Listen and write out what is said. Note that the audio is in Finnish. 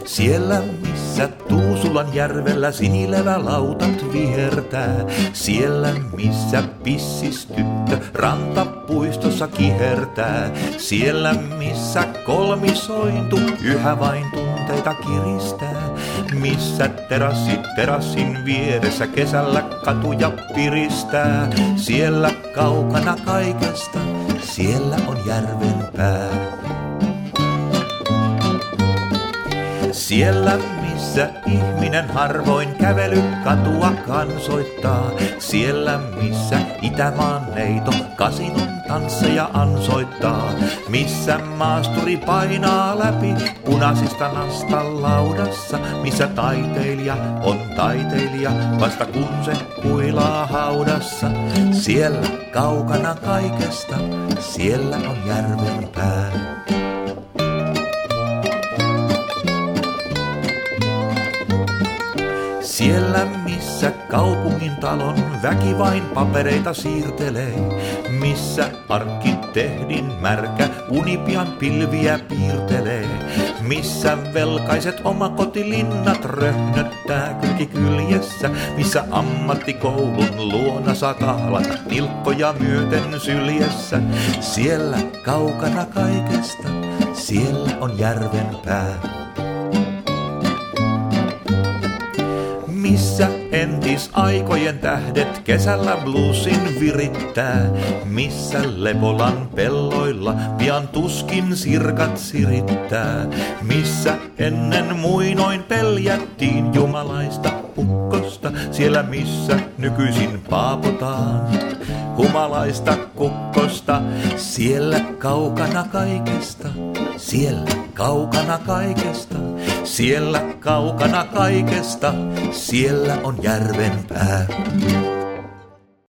Siellä missä Tuusulan järvellä sinilevä lautat vihertää. Siellä missä pissis tyttö rantapuistossa kihertää. Siellä missä kolmisointu yhä vain tunteita kiristää. Missä terassin vieressä kesällä katuja piristää. Siellä kaukana kaikesta, siellä on järven pää. Siellä missä ihminen harvoin kävelykatua kansoittaa. Siellä missä Itämaan neito kasinon tansseja ansoittaa. Missä maasturi painaa läpi punaisista nastalaudassa. Missä taiteilija on taiteilija vasta kun se kuilaa haudassa. Siellä kaukana kaikesta, siellä on järven pää. Siellä missä kaupungin talon väki vain papereita siirtelee. Missä arkkitehdin märkä uni pian pilviä piirtelee. Missä velkaiset omakotilinnat röhnöttää kylki kyljessä. Missä ammattikoulun luona saa kahlata nilkkoja myöten syljessä. Siellä kaukana kaikesta, siellä on järven pää. Missä entisaikojen tähdet kesällä bluesin virittää. Missä Lepolan pelloilla pian tuskin sirkat sirittää. Missä ennen muinoin peljättiin jumalaista ukkosta. Siellä missä nykyisin paapotaan humalaista kukkosta. Siellä kaukana kaikesta, siellä kaukana kaikesta. Siellä kaukana kaikesta, siellä on järven pää.